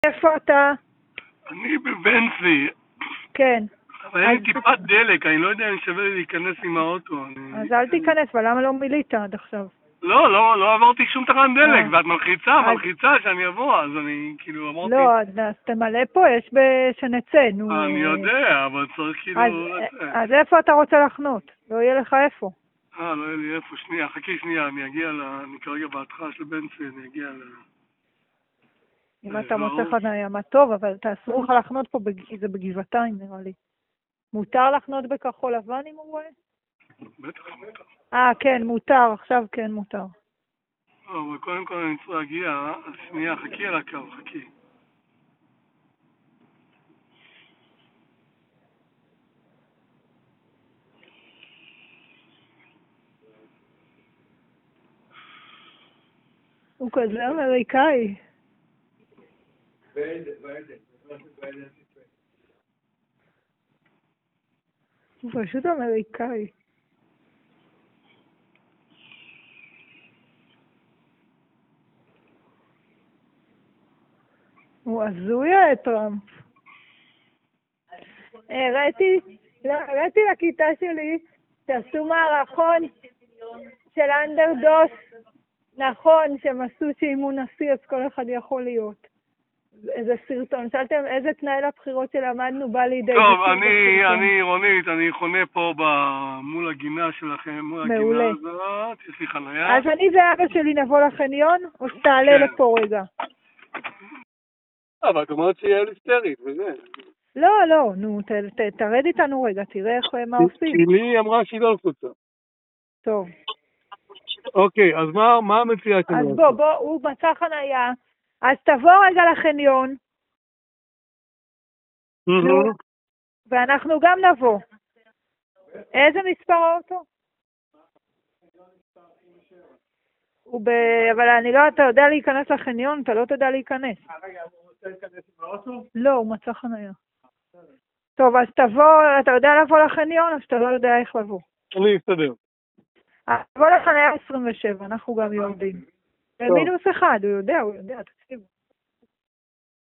איפה אתה? אני בבנצי. כן. אבל אין לי טיפת דלק, אני לא יודע אם שווה לי להיכנס עם האוטו. אז אל תיכנס, אבל למה לא מילאת עד עכשיו? לא עברתי שום תחנת דלק, ואת מלחיצה שאני אבוא, אז אני כאילו אמרתי... לא, אז תמלא פה, יש שנצא, נו. אני יודע, אבל צריך כאילו... אז איפה אתה רוצה לחנות? לא יהיה לך איפה. לא יהיה לי איפה, שנייה, חכי שנייה, אני כרגע בהתחלה של בנצי, אני אגיע אם אתה מוצא חניה, מה טוב, אבל תאסרו לך לחנות פה, זה בגבעתיים נראה לי. מותר לחנות בכחול לבן אם הוא רואה? בטח מותר. כן, מותר, עכשיו כן מותר. אבל קודם כל אני צריך להגיע, שנייה, חכי על הקו, חכי. הוא כזה אמריקאי. הוא פשוט אמריקאי. הוא הזוי טראמפ. הראיתי לכיתה שלי שעשו מערכון של אנדרדוס, נכון, שהם עשו שאם הוא נשיא אז כל אחד יכול להיות. איזה סרטון, שאלתם איזה תנאי לבחירות שלמדנו בא לידי... טוב, אני רונית, אני חונה פה מול הגינה שלכם, מול הגינה הזאת, יש לי חניה. אז אני ואבא שלי נבוא לחניון, או שתעלה לפה רגע? אבל את אומרת שיהיה ליסטרית, וזה. לא, נו, תרד איתנו רגע, תראה מה עושים. שלי אמרה שהיא לא לחוצה. טוב. אוקיי, אז מה מציעה כאן? אז בוא, הוא מצא חניה, אז תבוא רגע לחניון, ואנחנו גם נבוא. איזה מספר האוטו? אבל אני לא, אתה יודע להיכנס לחניון, אתה לא תדע להיכנס. רגע, הוא רוצה להיכנס עם האוטו? לא, הוא מצא חניה. טוב, אז תבוא, אתה יודע לבוא לחניון, אז אתה לא יודע איך לבוא. אני אסתדר. תבוא לחניה 27, אנחנו גם יורדים. במינוס 1, הוא יודע, תקשיבו.